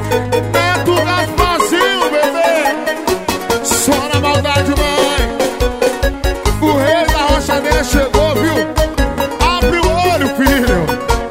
Neto Gasparzinho, bebê. Só na maldade, mãe. O rei da rochadeira chegou, viu? Abre o olho, filho.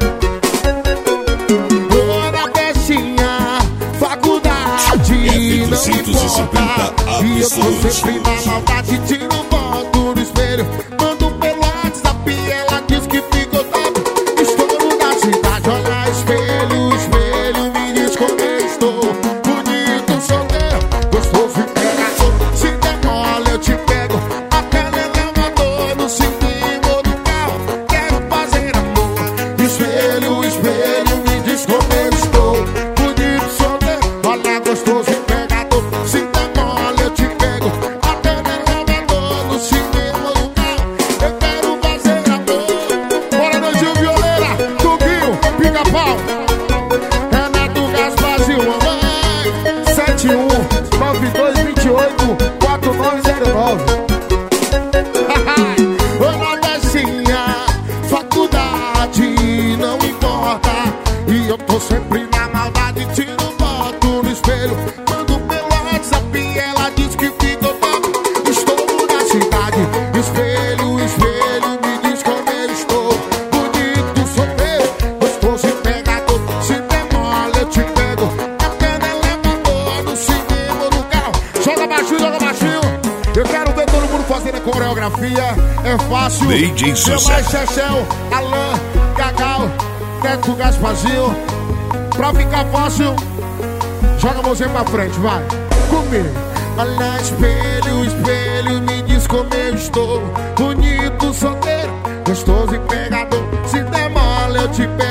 Toda festinha, faculdade, não importa. E eu tô sempre na maldade, tiro foto no espelho. Mando pelo WhatsApp, ela diz que ficou top. Estouro da cidade, olha espelho, espelho, me diz como eu estou. Bonito, solteiro, gostoso e pegador. Se der mole eu te pego, até no elevador, no cinema ou no carro. Quero fazer amor. Espelho, espelho, me diz como eu estou. Bonito, solteiro, olha gostoso e pegador. Se der mole eu te pego, até no elevador, no cinema ou no carro. Eu quero fazer amor. Bora, Nandinho Violeira, Tuguinho, Pica-Pau. Renato Gasparzinho, mamãe. 71-9228-4909. Ô, Nadezinha, faculdade, não importa. E eu tô sempre na maldade, tiro foto no espelho. Mando pelo WhatsApp, ela diz que ficou top. Estou na cidade, espelho, espelho, me diz como eu estou. Bonito, solteiro, gostoso e pegador. Se der mole eu te pego, até no elevador, no cinema ou no carro. Joga baixinho, joga baixinho. Eu quero ver todo mundo fazendo a coreografia. É fácil. DJ Seu Sucesso. mais Chechel, Alan, Gagal, Neto Gasparzinho. Pra ficar fácil, joga a mãozinha pra frente, vai. Comigo. Olha espelho, espelho, me diz como eu estou. Bonito, solteiro, gostoso e pegador. Se der mole eu te pego.